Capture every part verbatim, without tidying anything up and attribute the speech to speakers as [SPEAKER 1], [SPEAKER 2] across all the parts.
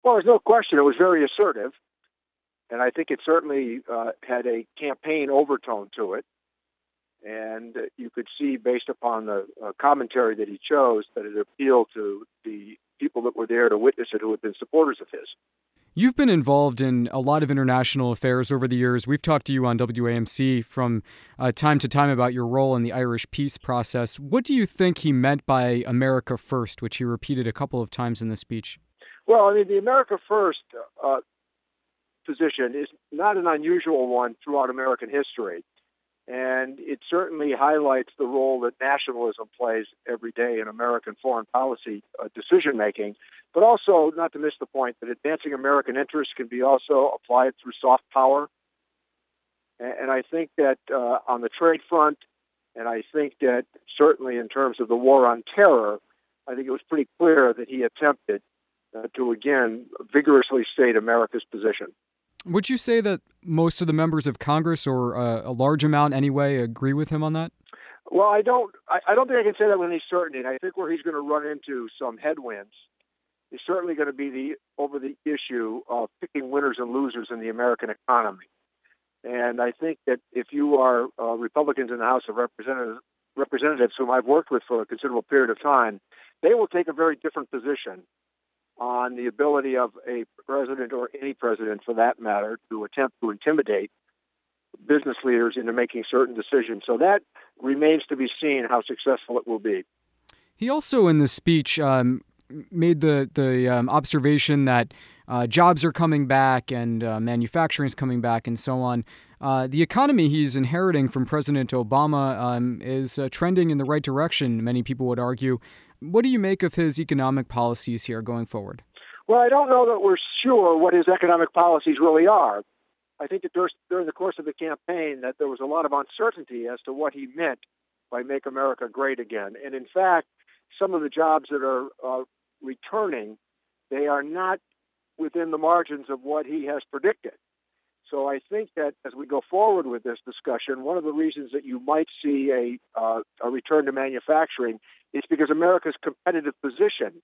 [SPEAKER 1] Well, there's no question it was very assertive, and I think it certainly uh, had a campaign overtone to it. And uh, you could see, based upon the uh, commentary that he chose, that it appealed to the people that were there to witness it who had been supporters of his.
[SPEAKER 2] You've been involved in a lot of international affairs over the years. We've talked to you on W A M C from uh, time to time about your role in the Irish peace process. What do you think he meant by America First, which he repeated a couple of times in the speech?
[SPEAKER 1] Well, I mean, the America First uh, position is not an unusual one throughout American history. And it certainly highlights the role that nationalism plays every day in American foreign policy uh, decision-making, but also not to miss the point that advancing American interests can be also applied through soft power. And, and I think that uh, on the trade front, and I think that certainly in terms of the war on terror, I think it was pretty clear that he attempted uh, to, again, vigorously state America's position.
[SPEAKER 2] Would you say that most of the members of Congress, or uh, a large amount anyway, agree with him on that?
[SPEAKER 1] Well, I don't. I, I don't think I can say that with any certainty. And I think where he's going to run into some headwinds is certainly going to be the over the issue of picking winners and losers in the American economy. And I think that if you are uh, Republicans in the House of Representatives, representatives, whom I've worked with for a considerable period of time, they will take a very different position on the ability of a president, or any president for that matter, to attempt to intimidate business leaders into making certain decisions. So that remains to be seen how successful it will be.
[SPEAKER 2] He also, in the speech, um, made the, the um, observation that uh, jobs are coming back and uh, manufacturing is coming back and so on. Uh, the economy he's inheriting from President Obama um, is uh, trending in the right direction, many people would argue. What do you make of his economic policies here going forward?
[SPEAKER 1] Well, I don't know that we're sure what his economic policies really are. I think that during the course of the campaign that there was a lot of uncertainty as to what he meant by Make America Great Again. And in fact, some of the jobs that are uh, returning, they are not within the margins of what he has predicted. So I think that as we go forward with this discussion, one of the reasons that you might see a, uh, a return to manufacturing is because America's competitive position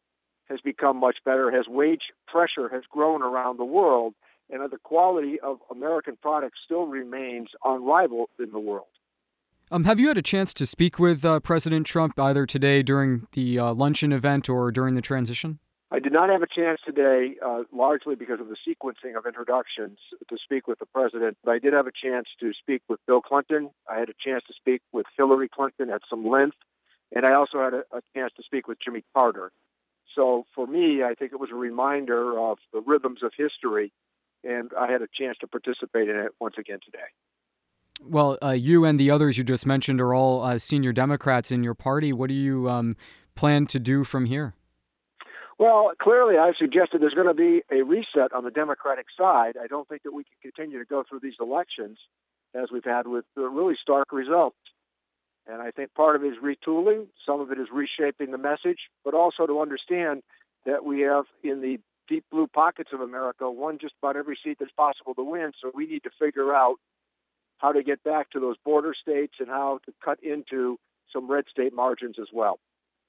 [SPEAKER 1] has become much better, has wage pressure has grown around the world, and the quality of American products still remains unrivaled in the world.
[SPEAKER 2] Um, have you had a chance to speak with uh, President Trump either today during the uh, luncheon event or during the transition?
[SPEAKER 1] I did not have a chance today, uh, largely because of the sequencing of introductions, to speak with the president. But I did have a chance to speak with Bill Clinton. I had a chance to speak with Hillary Clinton at some length. And I also had a, a chance to speak with Jimmy Carter. So for me, I think it was a reminder of the rhythms of history, and I had a chance to participate in it once again today.
[SPEAKER 2] Well, uh, you and the others you just mentioned are all uh, senior Democrats in your party. What do you um, plan to do from here?
[SPEAKER 1] Well, clearly, I've suggested there's going to be a reset on the Democratic side. I don't think that we can continue to go through these elections as we've had with uh, really stark results. And I think part of it is retooling, some of it is reshaping the message, but also to understand that we have in the deep blue pockets of America won just about every seat that's possible to win. So we need to figure out how to get back to those border states and how to cut into some red state margins as well.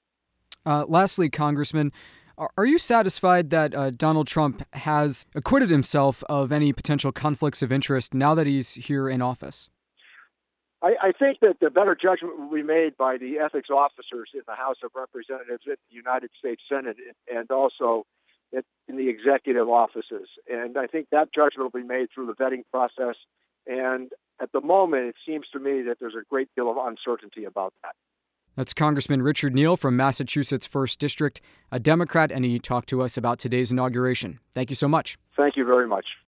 [SPEAKER 2] Uh, lastly, Congressman, are you satisfied that uh, Donald Trump has acquitted himself of any potential conflicts of interest now that he's here in office?
[SPEAKER 1] I, I think that the better judgment will be made by the ethics officers in the House of Representatives, in the United States Senate, and also in the executive offices. And I think that judgment will be made through the vetting process. And at the moment, it seems to me that there's a great deal of uncertainty about that.
[SPEAKER 2] That's Congressman Richard Neal from Massachusetts' first District, a Democrat, and he talked to us about today's inauguration. Thank you so much.
[SPEAKER 1] Thank you very much.